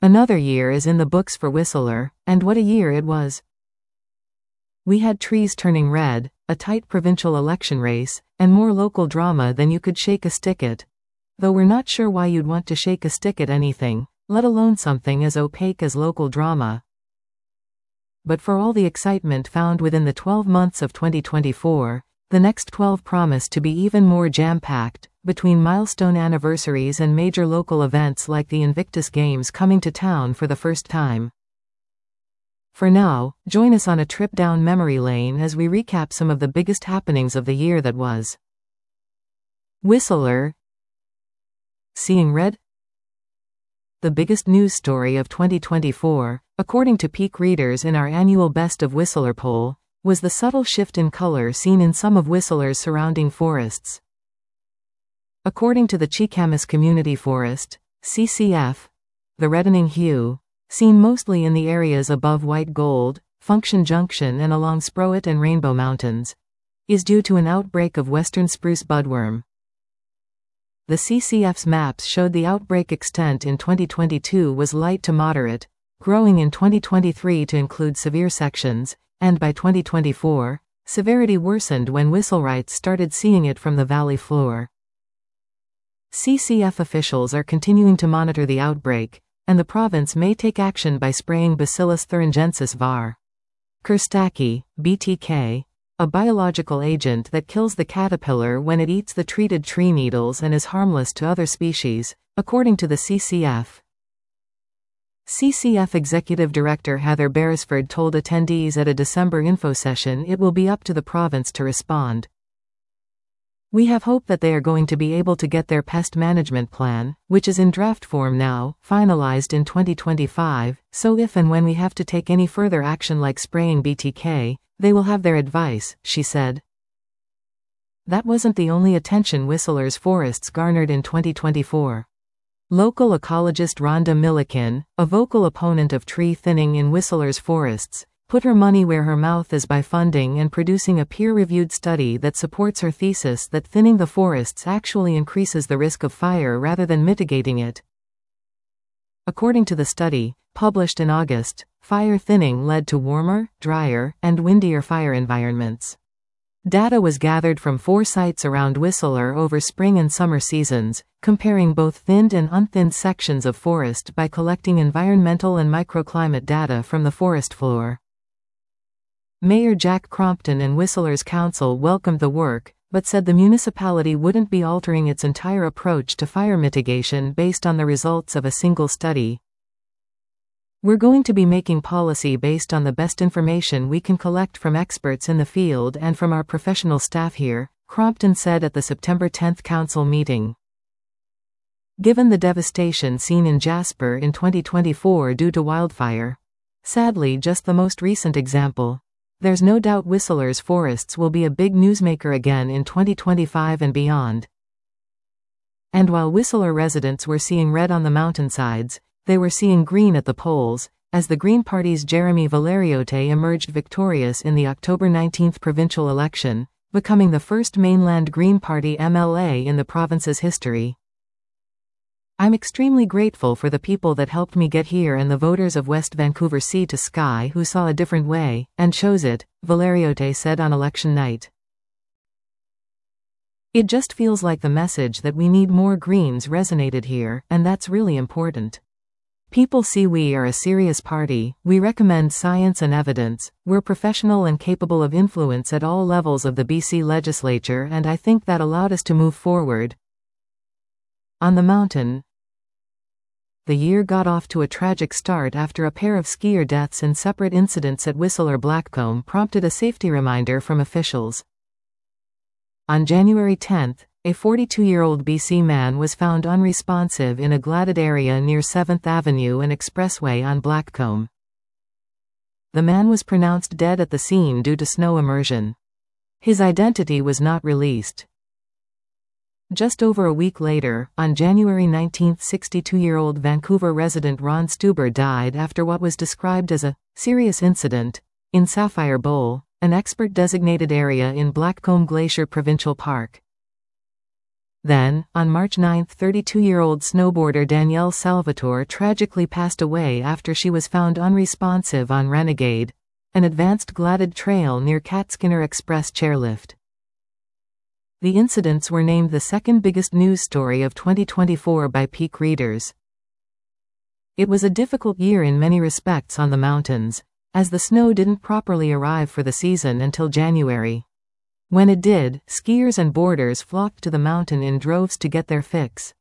Another year is in the books for Whistler, and what a year it was. We had trees turning red, a tight provincial election race, and more local drama than you could shake a stick at. Though we're not sure why you'd want to shake a stick at anything, let alone something as opaque as local drama. But for all the excitement found within the 12 months of 2024, the next 12 promise to be even more jam-packed, between milestone anniversaries and major local events like the Invictus Games coming to town for the first time. For now, join us on a trip down memory lane as we recap some of the biggest happenings of the year that was. Whistler. Seeing red? The biggest news story of 2024, according to peak readers in our annual Best of Whistler poll, was the subtle shift in color seen in some of Whistler's surrounding forests. According to the Cheakamus Community Forest, CCF, the reddening hue, seen mostly in the areas above White Gold, Function Junction and along Sproat and Rainbow Mountains, is due to an outbreak of western spruce budworm. The CCF's maps showed the outbreak extent in 2022 was light to moderate, growing in 2023 to include severe sections, and by 2024, severity worsened when Whistlerites started seeing it from the valley floor. CCF officials are continuing to monitor the outbreak, and the province may take action by spraying Bacillus thuringiensis var. Kerstaki, BTK, a biological agent that kills the caterpillar when it eats the treated tree needles and is harmless to other species, according to the CCF. CCF Executive Director Heather Beresford told attendees at a December info session it will be up to the province to respond. We have hope that they are going to be able to get their pest management plan, which is in draft form now, finalized in 2025, so if and when we have to take any further action like spraying BTK, they will have their advice, she said. That wasn't the only attention Whistler's forests garnered in 2024. Local ecologist Rhonda Milliken, a vocal opponent of tree thinning in Whistler's forests, put her money where her mouth is by funding and producing a peer-reviewed study that supports her thesis that thinning the forests actually increases the risk of fire rather than mitigating it. According to the study, published in August, fire thinning led to warmer, drier, and windier fire environments. Data was gathered from 4 sites around Whistler over spring and summer seasons, comparing both thinned and unthinned sections of forest by collecting environmental and microclimate data from the forest floor. Mayor Jack Crompton and Whistler's council welcomed the work, but said the municipality wouldn't be altering its entire approach to fire mitigation based on the results of a single study. We're going to be making policy based on the best information we can collect from experts in the field and from our professional staff here, Crompton said at the September 10 council meeting. Given the devastation seen in Jasper in 2024 due to wildfire, sadly just the most recent example, there's no doubt Whistler's forests will be a big newsmaker again in 2025 and beyond. And while Whistler residents were seeing red on the mountainsides, they were seeing green at the polls, as the Green Party's Jeremy Valeriote emerged victorious in the October 19 provincial election, becoming the first mainland Green Party MLA in the province's history. I'm extremely grateful for the people that helped me get here and the voters of West Vancouver Sea to Sky who saw a different way, and chose it, Valeriote said on election night. It just feels like the message that we need more Greens resonated here, and that's really important. People see we are a serious party, we recommend science and evidence, we're professional and capable of influence at all levels of the BC legislature, and I think that allowed us to move forward. On the mountain, the year got off to a tragic start after a pair of skier deaths in separate incidents at Whistler Blackcomb prompted a safety reminder from officials. On January 10, a 42-year-old BC man was found unresponsive in a gladded area near 7th Avenue and Expressway on Blackcomb. The man was pronounced dead at the scene due to snow immersion. His identity was not released. Just over a week later, on January 19, 62-year-old Vancouver resident Ron Stuber died after what was described as a serious incident in Sapphire Bowl, an expert-designated area in Blackcomb Glacier Provincial Park. Then, on March 9, 32-year-old snowboarder Danielle Salvatore tragically passed away after she was found unresponsive on Renegade, an advanced gladed trail near Catskinner Express chairlift. The incidents were named the second biggest news story of 2024 by Peak readers. It was a difficult year in many respects on the mountains, as the snow didn't properly arrive for the season until January. When it did, skiers and boarders flocked to the mountain in droves to get their fix.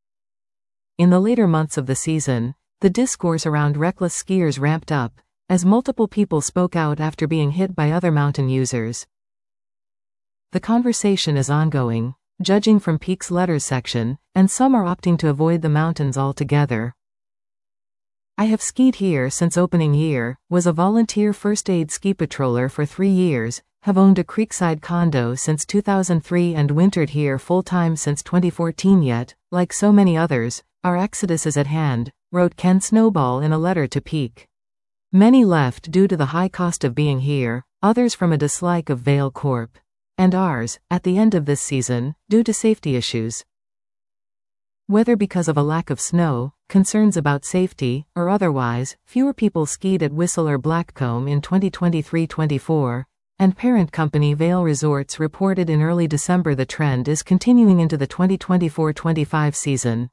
In the later months of the season, the discourse around reckless skiers ramped up, as multiple people spoke out after being hit by other mountain users. The conversation is ongoing, judging from Peak's letters section, and some are opting to avoid the mountains altogether. I have skied here since opening year, was a volunteer first aid ski patroller for 3 years, have owned a creekside condo since 2003 and wintered here full-time since 2014 yet, like so many others, our exodus is at hand, wrote Ken Snowball in a letter to Peak. Many left due to the high cost of being here, others from a dislike of Vail Corp. And ours, at the end of this season, due to safety issues. Whether because of a lack of snow, concerns about safety, or otherwise, fewer people skied at Whistler Blackcomb in 2023-24, and parent company Vail Resorts reported in early December the trend is continuing into the 2024-25 season.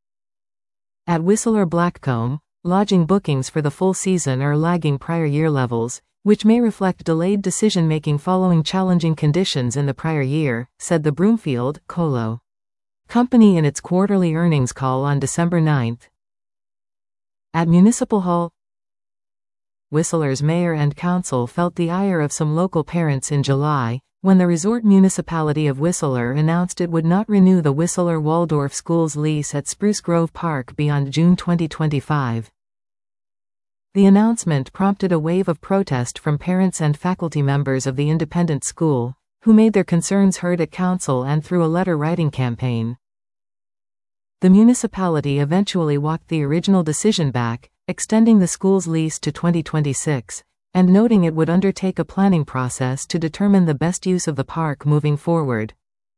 At Whistler Blackcomb, lodging bookings for the full season are lagging prior year levels, which may reflect delayed decision-making following challenging conditions in the prior year, said the Broomfield Colo company in its quarterly earnings call on December 9. At Municipal Hall, Whistler's mayor and council felt the ire of some local parents in July, when the resort municipality of Whistler announced it would not renew the Whistler Waldorf Schools lease at Spruce Grove Park beyond June 2025. The announcement prompted a wave of protest from parents and faculty members of the independent school, who made their concerns heard at council and through a letter-writing campaign. The municipality eventually walked the original decision back, extending the school's lease to 2026, and noting it would undertake a planning process to determine the best use of the park moving forward.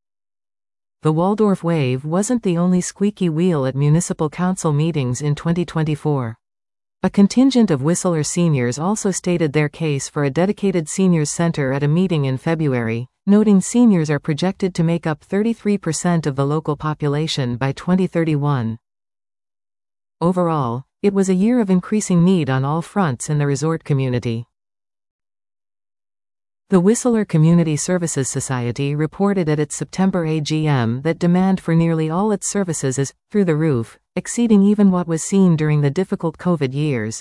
The Waldorf wave wasn't the only squeaky wheel at municipal council meetings in 2024. A contingent of Whistler seniors also stated their case for a dedicated seniors center at a meeting in February, noting seniors are projected to make up 33% of the local population by 2031. Overall, it was a year of increasing need on all fronts in the resort community. The Whistler Community Services Society reported at its September AGM that demand for nearly all its services is through the roof, exceeding even what was seen during the difficult COVID years.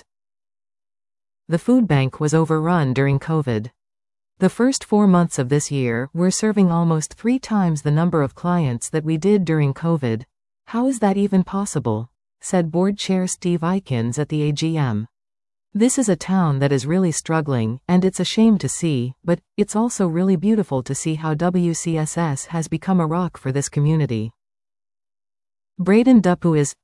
The food bank was overrun during COVID. The first 4 months of this year, we're serving almost 3 times the number of clients that we did during COVID. How is that even possible? Said Board Chair Steve Eikens at the AGM. This is a town that is really struggling, and it's a shame to see, but it's also really beautiful to see how WCSS has become a rock for this community. Braden Dupu is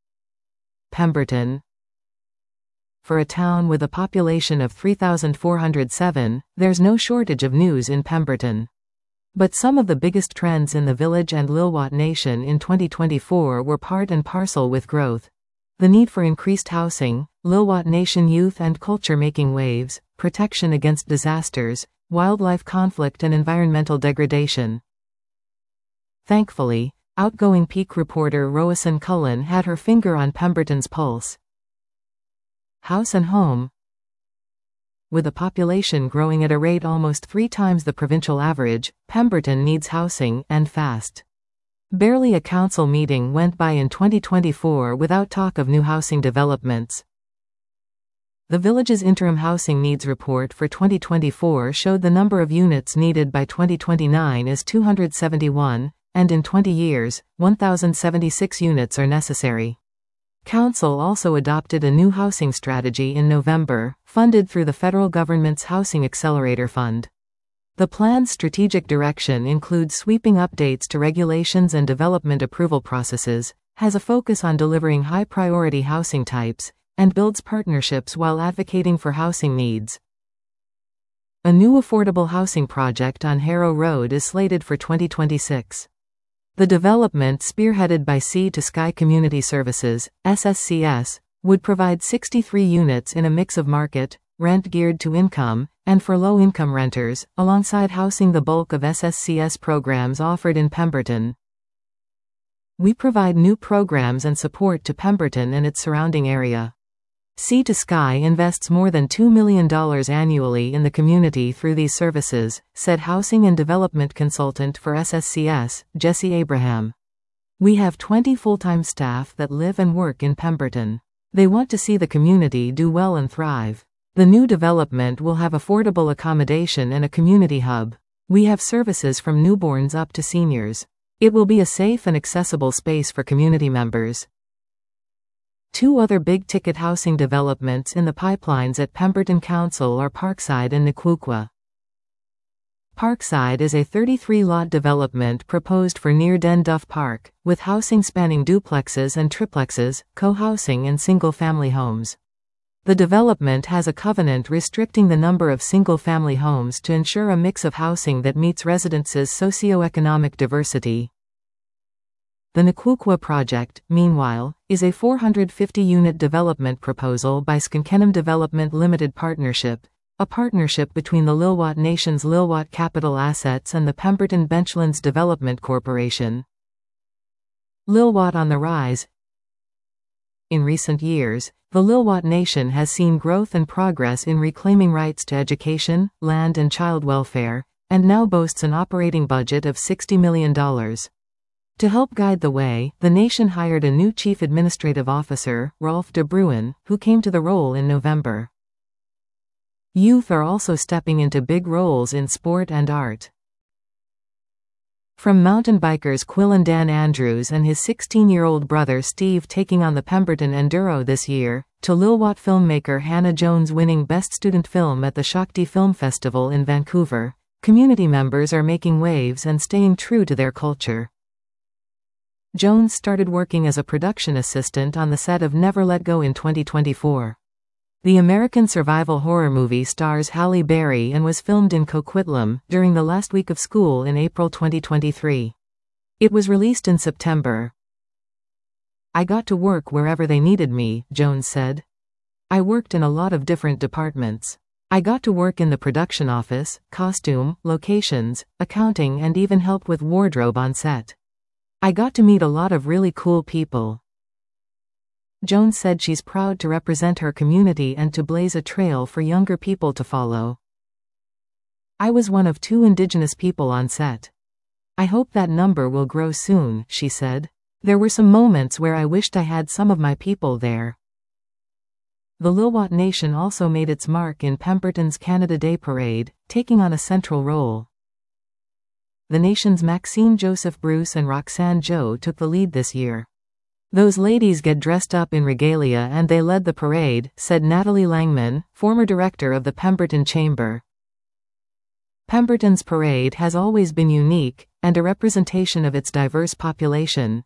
Pemberton. For a town with a population of 3,407, there's no shortage of news in Pemberton. But some of the biggest trends in the Village and Lilwat Nation in 2024 were part and parcel with growth. The need for increased housing, Lilwat Nation youth and culture making waves, protection against disasters, wildlife conflict and environmental degradation. Thankfully, outgoing Peak reporter Roisin Cullen had her finger on Pemberton's pulse. House and home. With a population growing at a rate almost 3 times the provincial average, Pemberton needs housing, and fast. Barely a council meeting went by in 2024 without talk of new housing developments. The Village's interim housing needs report for 2024 showed the number of units needed by 2029 is 271, and in 20 years, 1,076 units are necessary. Council also adopted a new housing strategy in November, funded through the federal government's Housing Accelerator Fund. The plan's strategic direction includes sweeping updates to regulations and development approval processes, has a focus on delivering high-priority housing types, and builds partnerships while advocating for housing needs. A new affordable housing project on Harrow Road is slated for 2026. The development, spearheaded by Sea to Sky Community Services, SSCS, would provide 63 units in a mix of market, rent geared to income, and for low-income renters, alongside housing the bulk of SSCS programs offered in Pemberton. We provide new programs and support to Pemberton and its surrounding area. Sea to Sky invests more than $2 million annually in the community through these services, said Housing and Development Consultant for SSCS, Jesse Abraham. We have 20 full-time staff that live and work in Pemberton. They want to see the community do well and thrive. The new development will have affordable accommodation and a community hub. We have services from newborns up to seniors. It will be a safe and accessible space for community members. Two other big-ticket housing developments in the pipelines at Pemberton Council are Parkside and Nequuqua. Parkside is a 33-lot development proposed for near Den Duff Park, with housing spanning duplexes and triplexes, co-housing and single-family homes. The development has a covenant restricting the number of single-family homes to ensure a mix of housing that meets residents' socioeconomic diversity. The Nequuqua project, meanwhile, is a 450-unit development proposal by Skankenham Development Limited Partnership, a partnership between the Lilwat Nation's Lilwat Capital Assets and the Pemberton Benchlands Development Corporation. Lilwat on the rise. In recent years, the Lilwat Nation has seen growth and progress in reclaiming rights to education, land and child welfare, and now boasts an operating budget of $60 million. To help guide the way, the nation hired a new chief administrative officer, Rolf de Bruin, who came to the role in November. Youth are also stepping into big roles in sport and art. From mountain bikers Quill and Dan Andrews and his 16-year-old brother Steve taking on the Pemberton Enduro this year, to Lilwat filmmaker Hannah Jones winning Best Student Film at the Shakti Film Festival in Vancouver, community members are making waves and staying true to their culture. Jones started working as a production assistant on the set of Never Let Go in 2024. The American survival horror movie stars Halle Berry and was filmed in Coquitlam during the last week of school in April 2023. It was released in September. I got to work wherever they needed me, Jones said. I worked in a lot of different departments. I got to work in the production office, costume, locations, accounting and even help with wardrobe on set. I got to meet a lot of really cool people. Jones said she's proud to represent her community and to blaze a trail for younger people to follow. I was one of 2 Indigenous people on set. I hope that number will grow soon, she said. There were some moments where I wished I had some of my people there. The Lilwat Nation also made its mark in Pemberton's Canada Day Parade, taking on a central role. The nation's Maxine Joseph Bruce and Roxanne Joe took the lead this year. Those ladies get dressed up in regalia and they led the parade, said Natalie Langman, former director of the Pemberton Chamber. Pemberton's parade has always been unique, and a representation of its diverse population.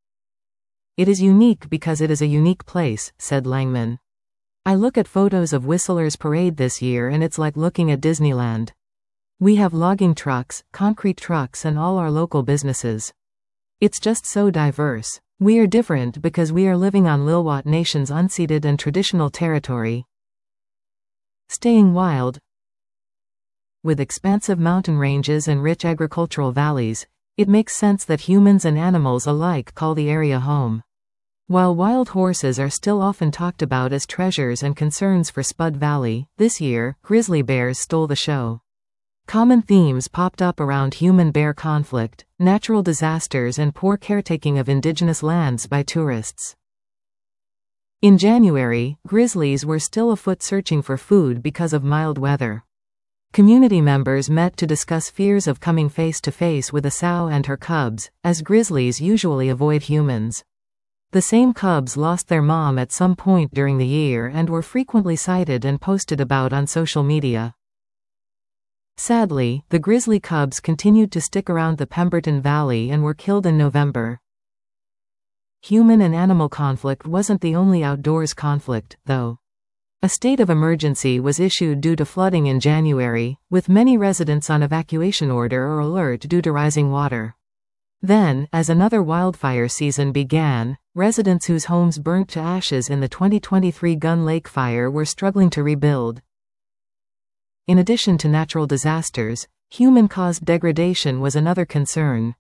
It is unique because it is a unique place, said Langman. I look at photos of Whistler's parade this year and it's like looking at Disneyland. We have logging trucks, concrete trucks and all our local businesses. It's just so diverse. We are different because we are living on Lilwat Nation's unceded and traditional territory. Staying wild. With expansive mountain ranges and rich agricultural valleys, it makes sense that humans and animals alike call the area home. While wild horses are still often talked about as treasures and concerns for Spud Valley, this year, grizzly bears stole the show. Common themes popped up around human-bear conflict, natural disasters and poor caretaking of indigenous lands by tourists. In January, grizzlies were still afoot searching for food because of mild weather. Community members met to discuss fears of coming face-to-face with a sow and her cubs, as grizzlies usually avoid humans. The same cubs lost their mom at some point during the year and were frequently sighted and posted about on social media. Sadly, the grizzly cubs continued to stick around the Pemberton Valley and were killed in November. Human and animal conflict wasn't the only outdoors conflict, though. A state of emergency was issued due to flooding in January, with many residents on evacuation order or alert due to rising water. Then, as another wildfire season began, residents whose homes burnt to ashes in the 2023 Gun Lake fire were struggling to rebuild. In addition to natural disasters, human-caused degradation was another concern.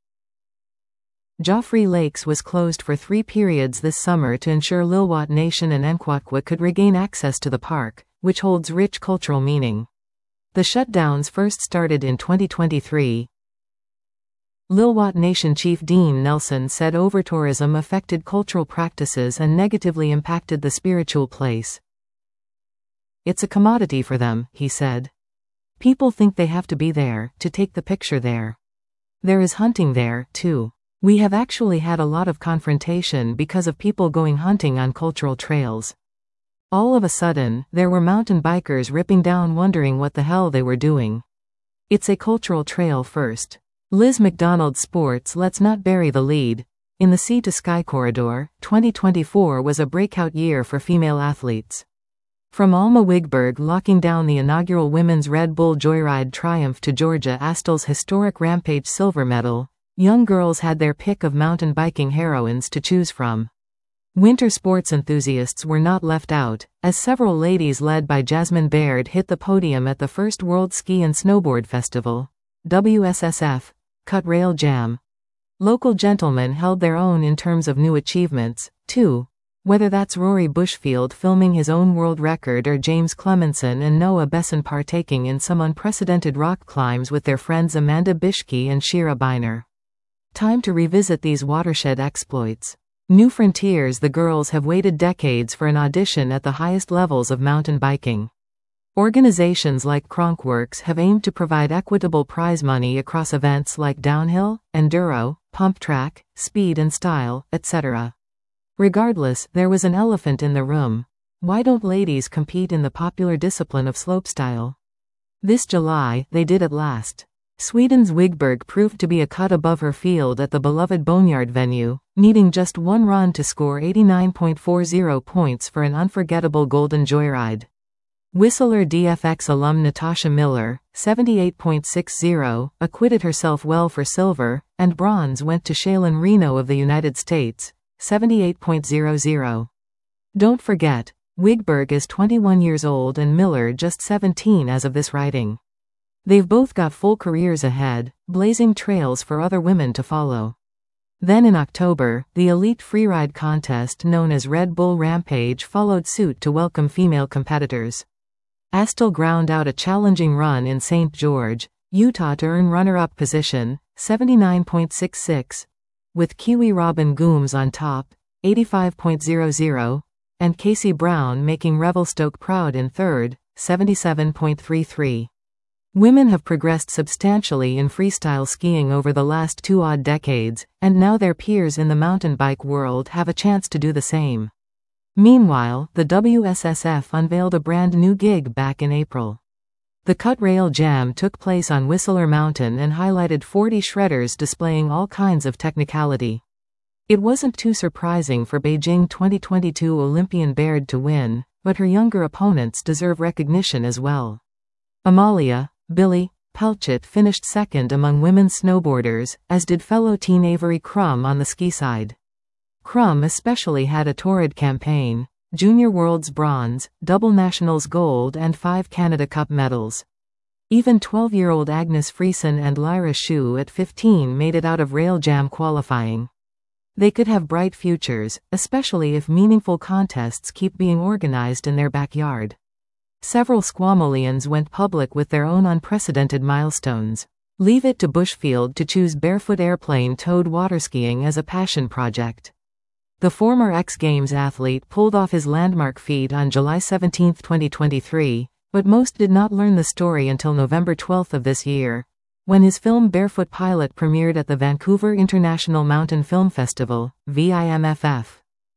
Joffre Lakes was closed for 3 periods this summer to ensure Lil'wat Nation and Nkwakwa could regain access to the park, which holds rich cultural meaning. The shutdowns first started in 2023. Lil'wat Nation Chief Dean Nelson said overtourism affected cultural practices and negatively impacted the spiritual place. It's a commodity for them, he said. People think they have to be there, to take the picture there. There is hunting there, too. We have actually had a lot of confrontation because of people going hunting on cultural trails. All of a sudden, there were mountain bikers ripping down wondering what the hell they were doing. It's a cultural trail first. Liz McDonald Sports. Let's not bury the lead. In the Sea to Sky Corridor, 2024 was a breakout year for female athletes. From Alma Wigberg locking down the inaugural Women's Red Bull Joyride triumph to Georgia Astel's historic Rampage silver medal, young girls had their pick of mountain biking heroines to choose from. Winter sports enthusiasts were not left out, as several ladies led by Jasmine Baird hit the podium at the first World Ski and Snowboard Festival, WSSF, Cut Rail Jam. Local gentlemen held their own in terms of new achievements, too. Whether that's Rory Bushfield filming his own world record or James Clemenson and Noah Besson partaking in some unprecedented rock climbs with their friends Amanda Bishke and Shira Biner. Time to revisit these watershed exploits. New Frontiers. The girls have waited decades for an audition at the highest levels of mountain biking. Organizations like Cronkworks have aimed to provide equitable prize money across events like downhill, enduro, pump track, speed and style, etc. Regardless, there was an elephant in the room. Why don't ladies compete in the popular discipline of slopestyle? This July, they did at last. Sweden's Wigberg proved to be a cut above her field at the beloved Boneyard venue, needing just one run to score 89.40 points for an unforgettable golden joyride. Whistler DFX alum Natasha Miller, 78.60, acquitted herself well for silver, and bronze went to Shailene Reno of the United States, 78.00. Don't forget, Wigberg is 21 years old and Miller just 17 as of this writing. They've both got full careers ahead, blazing trails for other women to follow. Then in October, the elite freeride contest known as Red Bull Rampage followed suit to welcome female competitors. Astel ground out a challenging run in St. George, Utah to earn runner-up position, 79.66, with Kiwi Robin Gooms on top, 85.00, and Casey Brown making Revelstoke proud in third, 77.33. Women have progressed substantially in freestyle skiing over the last 2 odd decades, and now their peers in the mountain bike world have a chance to do the same. Meanwhile, the WSSF unveiled a brand new gig back in April. The Cut Rail Jam took place on Whistler Mountain and highlighted 40 shredders displaying all kinds of technicality. It wasn't too surprising for Beijing 2022 Olympian Baird to win, but her younger opponents deserve recognition as well. Amalia, Billy, Pelchet finished second among women's snowboarders, as did fellow teen Avery Crum on the ski side. Crum especially had a torrid campaign: Junior Worlds bronze, Double Nationals gold and 5 Canada Cup medals. Even 12-year-old Agnes Friesen and Lyra Shu at 15 made it out of Rail Jam qualifying. They could have bright futures, especially if meaningful contests keep being organized in their backyard. Several Squamalians went public with their own unprecedented milestones. Leave it to Bushfield to choose barefoot airplane-towed waterskiing as a passion project. The former X Games athlete pulled off his landmark feat on July 17, 2023, but most did not learn the story until November 12 of this year, when his film Barefoot Pilot premiered at the Vancouver International Mountain Film Festival, VIMFF.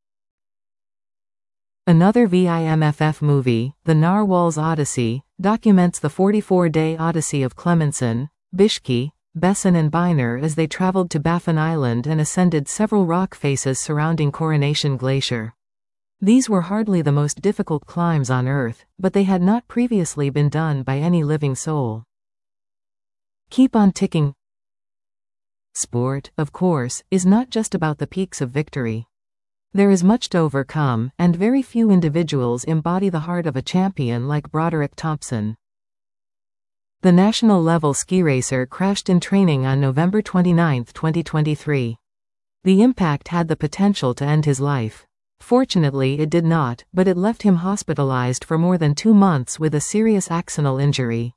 Another VIMFF movie, The Narwhal's Odyssey, documents the 44-day odyssey of Clemenson, Bishke, Besson and Biner as they traveled to Baffin Island and ascended several rock faces surrounding Coronation Glacier. These were hardly the most difficult climbs on Earth, but they had not previously been done by any living soul. Keep on ticking. Sport, of course, is not just about the peaks of victory. There is much to overcome, and very few individuals embody the heart of a champion like Broderick Thompson. The national-level ski racer crashed in training on November 29, 2023. The impact had the potential to end his life. Fortunately it did not, but it left him hospitalized for more than 2 months with a serious axonal injury.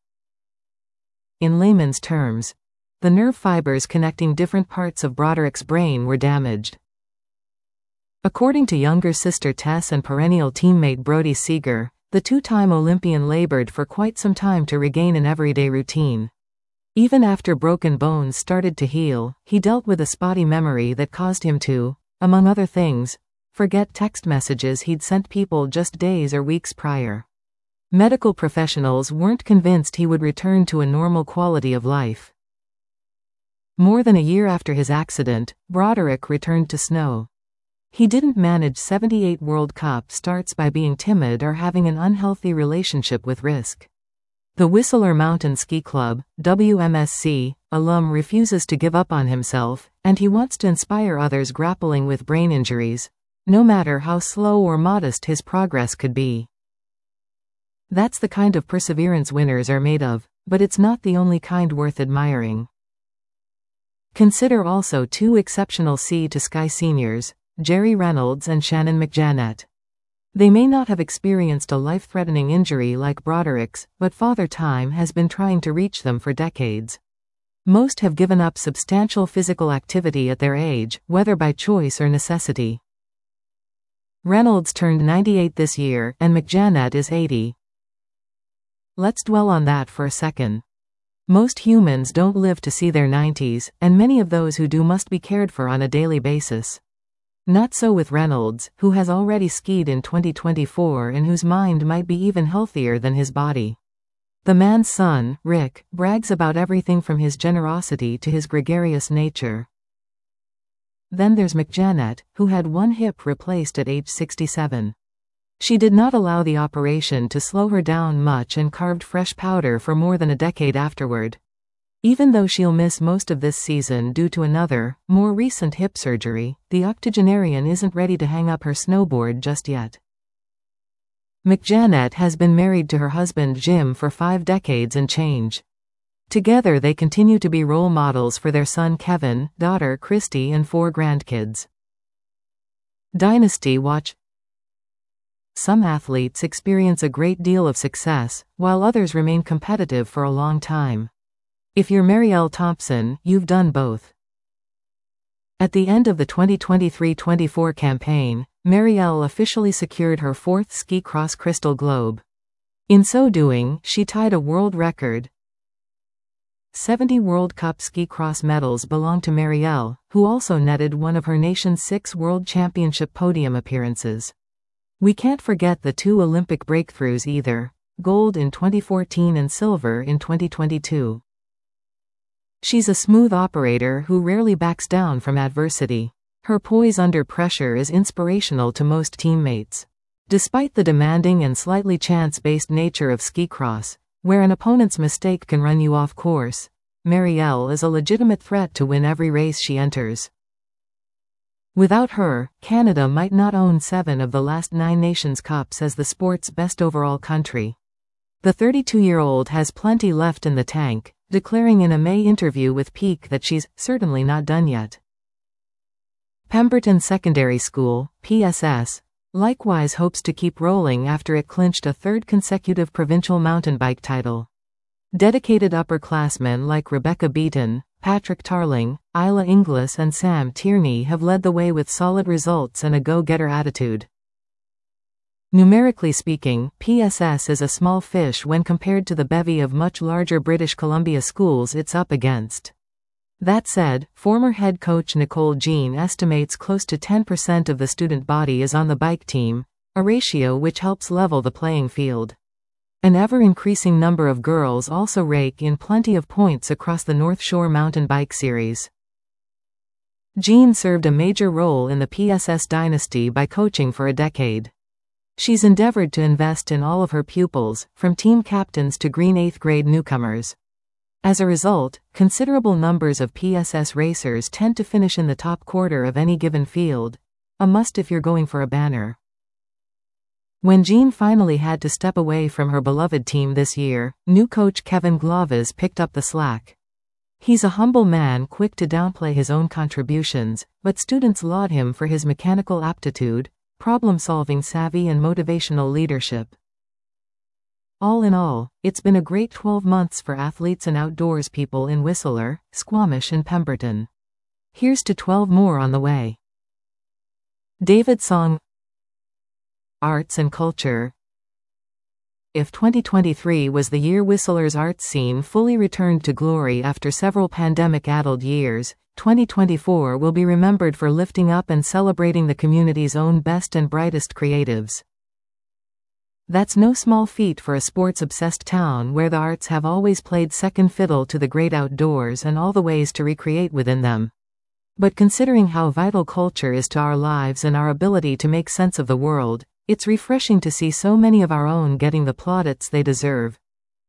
In layman's terms, the nerve fibers connecting different parts of Broderick's brain were damaged. According to younger sister Tess and perennial teammate Brody Seeger, the two-time Olympian labored for quite some time to regain an everyday routine. Even after broken bones started to heal, he dealt with a spotty memory that caused him to, among other things, forget text messages he'd sent people just days or weeks prior. Medical professionals weren't convinced he would return to a normal quality of life. More than a year after his accident, Broderick returned to snow. He didn't manage 78 World Cup starts by being timid or having an unhealthy relationship with risk. The Whistler Mountain Ski Club, WMSC, alum refuses to give up on himself, and he wants to inspire others grappling with brain injuries, no matter how slow or modest his progress could be. That's the kind of perseverance winners are made of, but it's not the only kind worth admiring. Consider also two exceptional Sea to Sky seniors, Jerry Reynolds and Shannon McJannet. They may not have experienced a life-threatening injury like Broderick's, but Father Time has been trying to reach them for decades. Most have given up substantial physical activity at their age, whether by choice or necessity. Reynolds turned 98 this year, and McJannet is 80. Let's dwell on that for a second. Most humans don't live to see their 90s, and many of those who do must be cared for on a daily basis. Not so with Reynolds, who has already skied in 2024 and whose mind might be even healthier than his body. The man's son, Rick, brags about everything from his generosity to his gregarious nature. Then there's McJannet, who had one hip replaced at age 67. She did not allow the operation to slow her down much and carved fresh powder for more than a decade afterward. Even though she'll miss most of this season due to another, more recent hip surgery, the octogenarian isn't ready to hang up her snowboard just yet. McJannet has been married to her husband Jim for 5 decades and change. Together they continue to be role models for their son Kevin, daughter Christy and 4 grandkids. Dynasty Watch. Some athletes experience a great deal of success, while others remain competitive for a long time. If you're Marielle Thompson, you've done both. At the end of the 2023-24 campaign, Marielle officially secured her 4th Ski Cross Crystal Globe. In so doing, she tied a world record. 70 World Cup Ski Cross medals belong to Marielle, who also netted one of her nation's 6 World Championship podium appearances. We can't forget the 2 Olympic breakthroughs either, gold in 2014 and silver in 2022. She's a smooth operator who rarely backs down from adversity. Her poise under pressure is inspirational to most teammates. Despite the demanding and slightly chance-based nature of ski cross, where an opponent's mistake can run you off course, Marielle is a legitimate threat to win every race she enters. Without her, Canada might not own 7 of the last 9 Nations Cups as the sport's best overall country. The 32-year-old has plenty left in the tank, declaring in a May interview with Peak that she's certainly not done yet. Pemberton Secondary School, PSS, likewise hopes to keep rolling after it clinched a 3rd consecutive provincial mountain bike title. Dedicated upperclassmen like Rebecca Beaton, Patrick Tarling, Isla Inglis and Sam Tierney have led the way with solid results and a go-getter attitude. Numerically speaking, PSS is a small fish when compared to the bevy of much larger British Columbia schools it's up against. That said, former head coach Nicole Jean estimates close to 10% of the student body is on the bike team, a ratio which helps level the playing field. An ever-increasing number of girls also rake in plenty of points across the North Shore Mountain Bike Series. Jean served a major role in the PSS dynasty by coaching for a decade. She's endeavored to invest in all of her pupils, from team captains to green 8th grade newcomers. As a result, considerable numbers of PSS racers tend to finish in the top quarter of any given field, a must if you're going for a banner. When Jean finally had to step away from her beloved team this year, new coach Kevin Glavis picked up the slack. He's a humble man quick to downplay his own contributions, but students laud him for his mechanical aptitude, problem-solving savvy and motivational leadership. All in all, it's been a great 12 months for athletes and outdoors people in Whistler, Squamish and Pemberton. Here's to 12 more on the way. David Song. Arts and culture. If 2023 was the year Whistler's arts scene fully returned to glory after several pandemic-addled years, 2024 will be remembered for lifting up and celebrating the community's own best and brightest creatives. That's no small feat for a sports-obsessed town where the arts have always played second fiddle to the great outdoors and all the ways to recreate within them. But considering how vital culture is to our lives and our ability to make sense of the world, it's refreshing to see so many of our own getting the plaudits they deserve.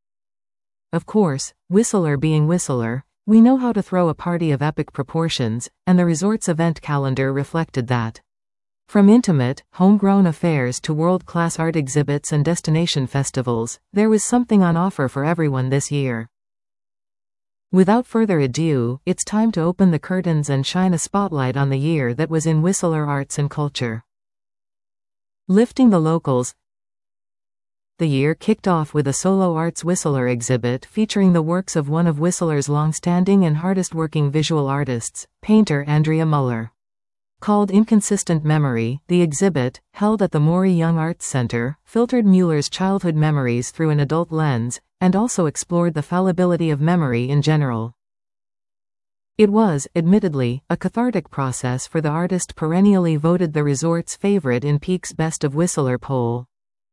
Of course, Whistler being Whistler, we know how to throw a party of epic proportions, and the resort's event calendar reflected that. From intimate, homegrown affairs to world-class art exhibits and destination festivals, there was something on offer for everyone this year. Without further ado, it's time to open the curtains and shine a spotlight on the year that was in Whistler arts and culture. Lifting the locals. The year kicked off with a Solo Arts Whistler exhibit featuring the works of one of Whistler's long-standing and hardest-working visual artists, painter Andrea Muller. Called Inconsistent Memory, the exhibit, held at the Maury Young Arts Center, filtered Muller's childhood memories through an adult lens, and also explored the fallibility of memory in general. It was, admittedly, a cathartic process for the artist perennially voted the resort's favorite in Peak's Best of Whistler poll.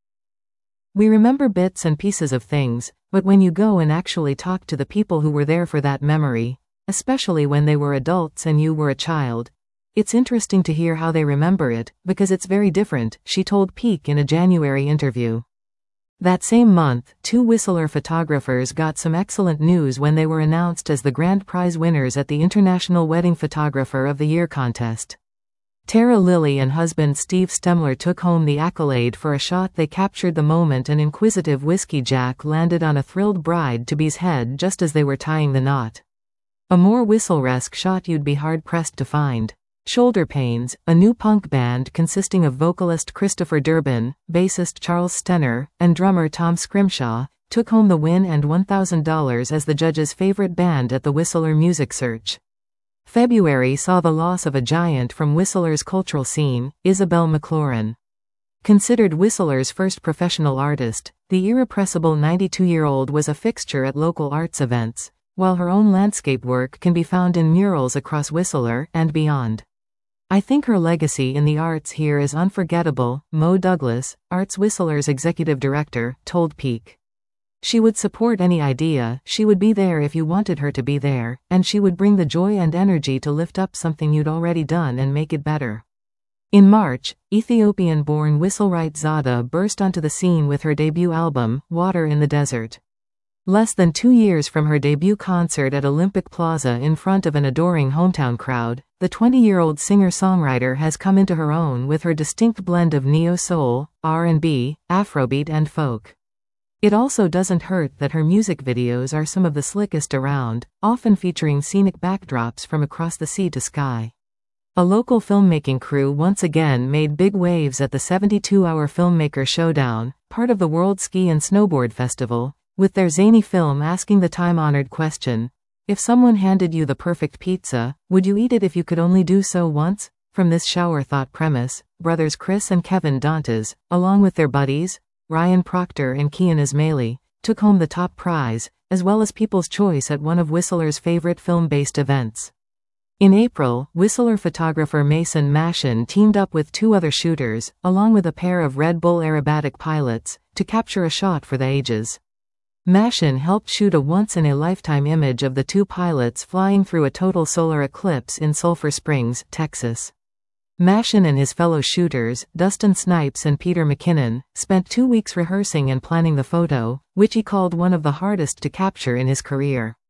We remember bits and pieces of things, but when you go and actually talk to the people who were there for that memory, especially when they were adults and you were a child, it's interesting to hear how they remember it, because it's very different, she told Peak in a January interview. That same month, 2 Whistler photographers got some excellent news when they were announced as the grand prize winners at the International Wedding Photographer of the Year contest. Tara Lilly and husband Steve Stemler took home the accolade for a shot they captured the moment an inquisitive whiskey jack landed on a thrilled bride-to-be's head just as they were tying the knot. A more Whistleresque shot you'd be hard-pressed to find. Shoulder Pains, a new punk band consisting of vocalist Christopher Durbin, bassist Charles Stenner, and drummer Tom Scrimshaw, took home the win and $1,000 as the judges' favorite band at the Whistler Music Search. February saw the loss of a giant from Whistler's cultural scene, Isabel McLaurin. Considered Whistler's first professional artist, the irrepressible 92-year-old was a fixture at local arts events, while her own landscape work can be found in murals across Whistler and beyond. I think her legacy in the arts here is unforgettable, Mo Douglas, Arts Whistler's executive director, told Peak. She would support any idea, she would be there if you wanted her to be there, and she would bring the joy and energy to lift up something you'd already done and make it better. In March, Ethiopian-born Whistlerite Zada burst onto the scene with her debut album, Water in the Desert. Less than 2 years from her debut concert at Olympic Plaza in front of an adoring hometown crowd, the 20-year-old singer-songwriter has come into her own with her distinct blend of neo-soul, R&B, Afrobeat and folk. It also doesn't hurt that her music videos are some of the slickest around, often featuring scenic backdrops from across the sea to sky. A local filmmaking crew once again made big waves at the 72-hour Filmmaker Showdown, part of the World Ski and Snowboard Festival, with their zany film asking the time-honored question, if someone handed you the perfect pizza, would you eat it if you could only do so once? From this shower thought premise, brothers Chris and Kevin Dantes, along with their buddies, Ryan Proctor and Kian Ismaili, took home the top prize, as well as People's Choice at one of Whistler's favorite film-based events. In April, Whistler photographer Mason Mashin teamed up with 2 other shooters, along with a pair of Red Bull aerobatic pilots, to capture a shot for the ages. Mashin helped shoot a once-in-a-lifetime image of the 2 pilots flying through a total solar eclipse in Sulphur Springs, Texas. Mashin and his fellow shooters, Dustin Snipes and Peter McKinnon, spent 2 weeks rehearsing and planning the photo, which he called one of the hardest to capture in his career.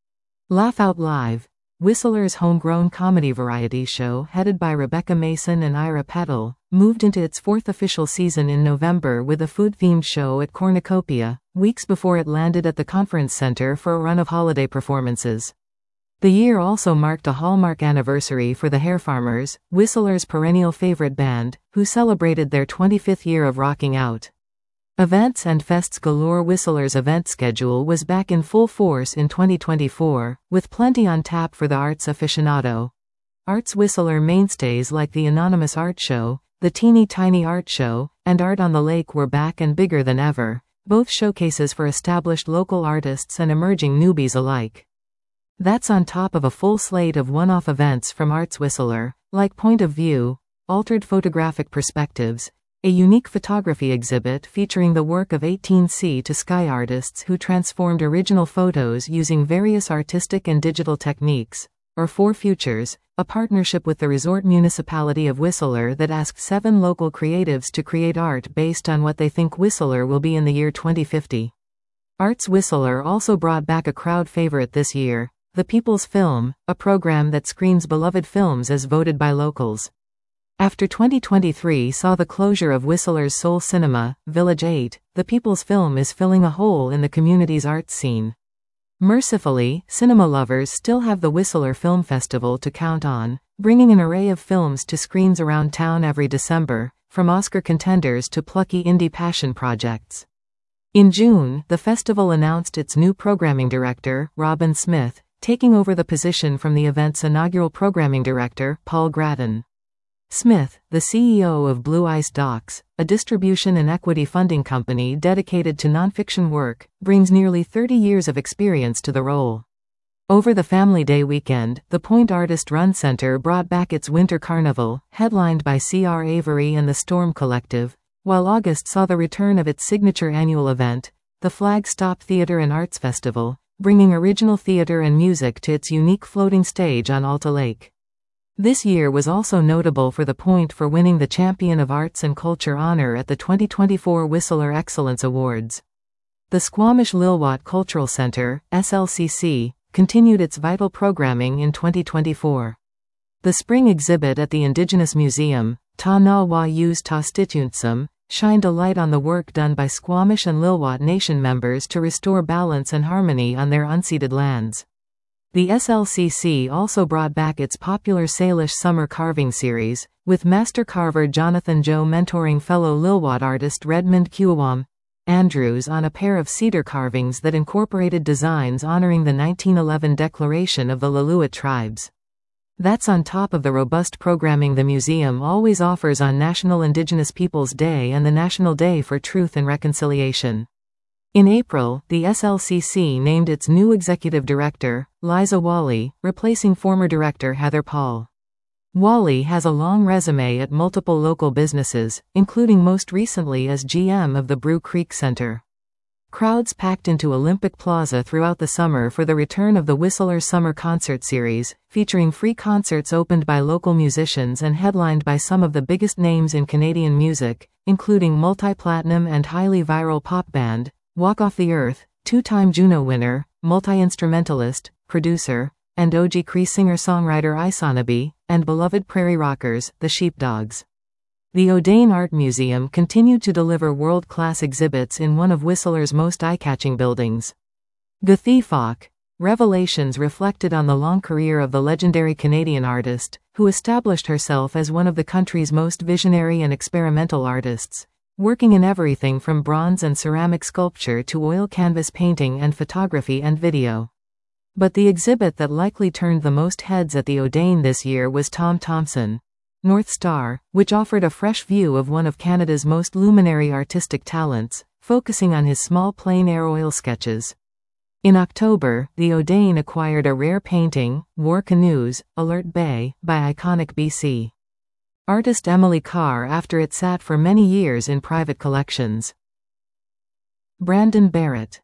Laugh Out Live, Whistler's homegrown comedy variety show headed by Rebecca Mason and Ira Petal, moved into its fourth official season in November with a food-themed show at Cornucopia, weeks before it landed at the Conference Center for a run of holiday performances. The year also marked a hallmark anniversary for the Hair Farmers, Whistler's perennial favorite band, who celebrated their 25th year of rocking out. Events and fests galore. Whistler's event schedule was back in full force in 2024, with plenty on tap for the arts aficionado. Arts Whistler mainstays like the Anonymous Art Show, the Teeny Tiny Art Show, and Art on the Lake were back and bigger than ever, both showcases for established local artists and emerging newbies alike. That's on top of a full slate of one-off events from Arts Whistler, like Point of View, Altered Photographic Perspectives, a unique photography exhibit featuring the work of 18 sea to sky artists who transformed original photos using various artistic and digital techniques, or For Futures, a partnership with the resort municipality of Whistler that asked 7 local creatives to create art based on what they think Whistler will be in the year 2050. Arts Whistler also brought back a crowd favorite this year, The People's Film, a program that screens beloved films as voted by locals. After 2023 saw the closure of Whistler's Soul Cinema, Village 8, The People's Film is filling a hole in the community's arts scene. Mercifully, cinema lovers still have the Whistler Film Festival to count on, bringing an array of films to screens around town every December, from Oscar contenders to plucky indie passion projects. In June, the festival announced its new programming director, Robin Smith, taking over the position from the event's inaugural programming director, Paul Grattan. Smith, the CEO of Blue Ice Docs, a distribution and equity funding company dedicated to nonfiction work, brings nearly 30 years of experience to the role. Over the Family Day weekend, the Point Artist Run Center brought back its Winter Carnival, headlined by C.R. Avery and the Storm Collective, while August saw the return of its signature annual event, the Flag Stop Theater and Arts Festival, bringing original theater and music to its unique floating stage on Alta Lake. This year was also notable for the Point for winning the Champion of Arts and Culture honor at the 2024 Whistler Excellence Awards. The Squamish-Lilwat Cultural Center, SLCC, continued its vital programming in 2024. The spring exhibit at the Indigenous Museum, Ta Na Wa Yus Ta Stitunsum, shined a light on the work done by Squamish and Lilwat Nation members to restore balance and harmony on their unceded lands. The SLCC also brought back its popular Salish Summer Carving Series, with master carver Jonathan Joe mentoring fellow Lilwat artist Redmond Kuawam Andrews on a pair of cedar carvings that incorporated designs honoring the 1911 declaration of the Laluit tribes. That's on top of the robust programming the museum always offers on National Indigenous Peoples Day and the National Day for Truth and Reconciliation. In April, the SLCC named its new executive director, Liza Wally, replacing former director Heather Paul. Wally has a long resume at multiple local businesses, including most recently as GM of the Brew Creek Center. Crowds packed into Olympic Plaza throughout the summer for the return of the Whistler Summer Concert Series, featuring free concerts opened by local musicians and headlined by some of the biggest names in Canadian music, including multi-platinum and highly viral pop band, Walk Off the Earth, 2-time Juno winner, multi-instrumentalist, producer, and OG Cree singer-songwriter Isanabi, and beloved prairie rockers, the Sheepdogs. The O'Dane Art Museum continued to deliver world-class exhibits in one of Whistler's most eye-catching buildings. Gathifok, revelations reflected on the long career of the legendary Canadian artist, who established herself as one of the country's most visionary and experimental artists, working in everything from bronze and ceramic sculpture to oil canvas painting and photography and video. But the exhibit that likely turned the most heads at the O'Dane this year was Tom Thompson, North Star, which offered a fresh view of one of Canada's most luminary artistic talents, focusing on his small plein air oil sketches. In October, the O'Dane acquired a rare painting, War Canoes, Alert Bay, by Iconic BC artist Emily Carr after it sat for many years in private collections. Brandon Barrett.